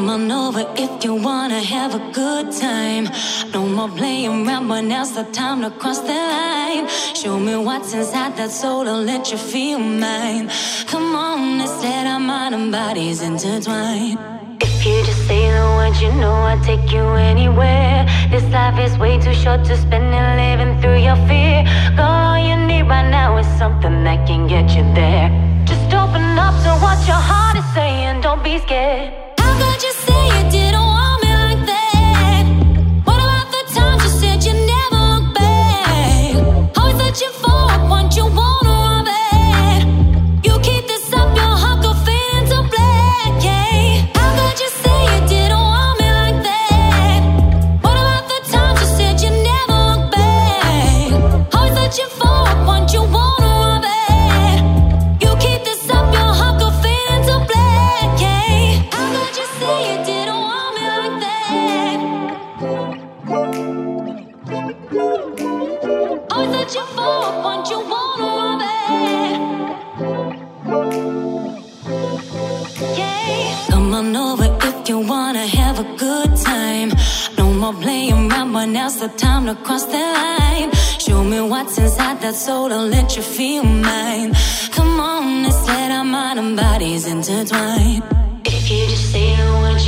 Come on over if you wanna have a good time. No more playing around, but now's the time to cross the line. Show me what's inside that soul and let you feel mine. Come on, let's let our mind and bodies intertwine. If you just say the word, you know I'll take you anywhere. This life is way too short to spend it living through your fear. Girl, all you need right now is something that can get you there. Just open up to what your heart is saying, don't be scared. How could you say you didn't want me like that? What about the times you said you never look back? Always searching for what you wanna rob it. You keep this up, your heart go fade into black, yeah. How could you say you didn't want me like that? What about the times you said you never look back? Always searching for what you wanna rob it. You keep this up, your heart go fade into black, yeah. How could you say you didn't want me like that? Always searching for what you wanna rob it. Yeah. Come on over if you wanna have a good time. No more playing around, but now's the time to cross the line. Show me what's inside that soul and let you feel mine. Come on, let's let our mind and bodies intertwine. If you just say the word,